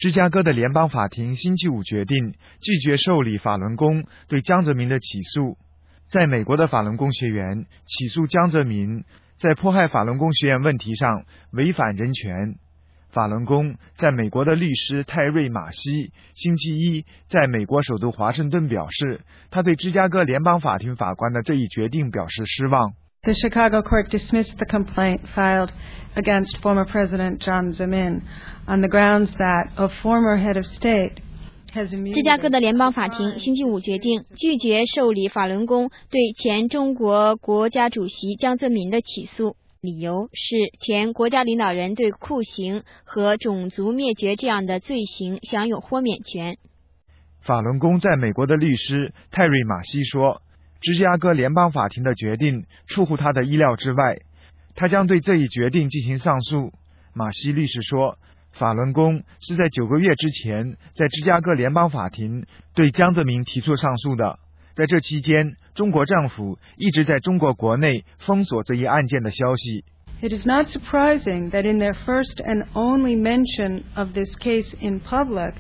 芝加哥的联邦法庭星期五决定拒绝受理法轮功对江泽民的起诉。在美国的法轮功学员起诉江泽民在迫害法轮功学员问题上违反人权。法轮功在美国的律师泰瑞·马西星期一在美国首都华盛顿表示，他对芝加哥联邦法庭法官的这一决定表示失望。 The Chicago court dismissed the complaint filed against former President Jiang Zemin on the grounds that a former head of state has immunity. 芝加哥的联邦法庭星期五决定拒绝受理法轮功对前中国国家主席江泽民的起诉，理由是前国家领导人对酷刑和种族灭绝这样的罪行享有豁免权。 法轮功在美国的律师泰瑞·马西说，芝加哥联邦法庭的决定出乎他的意料之外，他将对这一决定进行上诉。马西律师说，法轮功是在9个月之前在芝加哥联邦法庭对江泽民提出上诉的，在这期间，中国政府一直在中国国内封锁这一案件的消息。 It is not surprising that in their first and only mention of this case in public,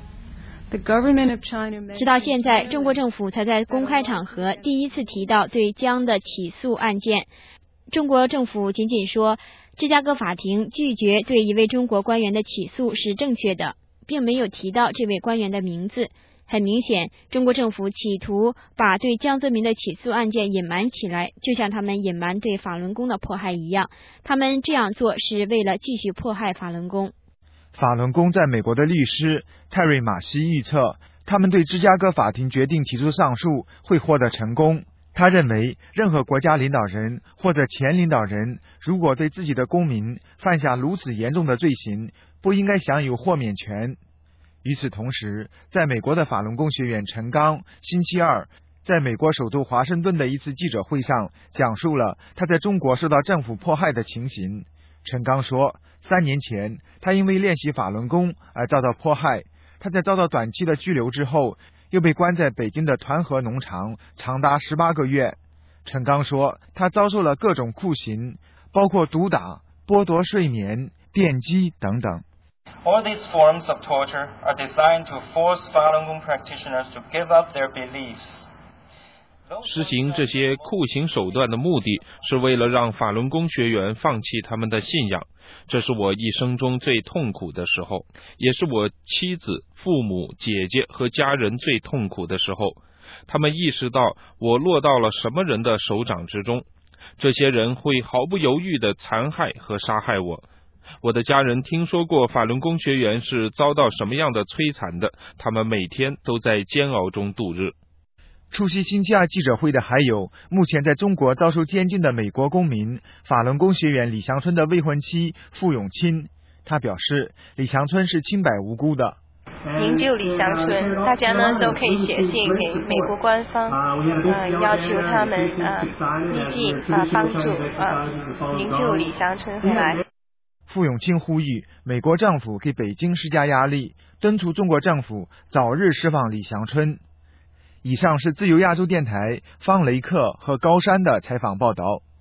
直到现在，中国政府才在公开场合第一次提到对江的起诉案件。中国政府仅仅说，芝加哥法庭拒绝对一位中国官员的起诉是正确的，并没有提到这位官员的名字。很明显，中国政府企图把对江泽民的起诉案件隐瞒起来，就像他们隐瞒对法轮功的迫害一样。他们这样做是为了继续迫害法轮功。 法轮功在美国的律师泰瑞·马西预测，他们对芝加哥法庭决定提出上诉会获得成功。他认为，任何国家领导人或者前领导人如果对自己的公民犯下如此严重的罪行，不应该享有豁免权。与此同时，在美国的法轮功学员陈刚星期二在美国首都华盛顿的一次记者会上讲述了他在中国受到政府迫害的情形。陈刚说，3年前他因为练习法轮功而遭到迫害，他在遭到短期的拘留之后又被关在北京的团河农场长达18个月。陈刚说，他遭受了各种酷刑，包括毒打、剥夺睡眠、电击等等。 All these forms of torture are designed to force Falun Gong practitioners to give up their beliefs. 实行这些酷刑手段的目的是为了让法轮功学员放弃他们的信仰，这是我一生中最痛苦的时候，也是我妻子、父母、姐姐和家人最痛苦的时候。他们意识到我落到了什么人的手掌之中，这些人会毫不犹豫地残害和杀害我。我的家人听说过法轮功学员是遭到什么样的摧残的，他们每天都在煎熬中度日。 出席星期二记者会的还有目前在中国遭受监禁的美国公民法轮功学员李祥春的未婚妻傅永清。他表示，李祥春是清白无辜的。 营救李祥春，大家呢都可以写信给美国官方，要求他们立即帮助营救李祥春回来。 傅永清呼吁美国政府给北京施加压力，敦促中国政府早日释放李祥春。以上是自由亚洲电台方雷克和高山的采访报道。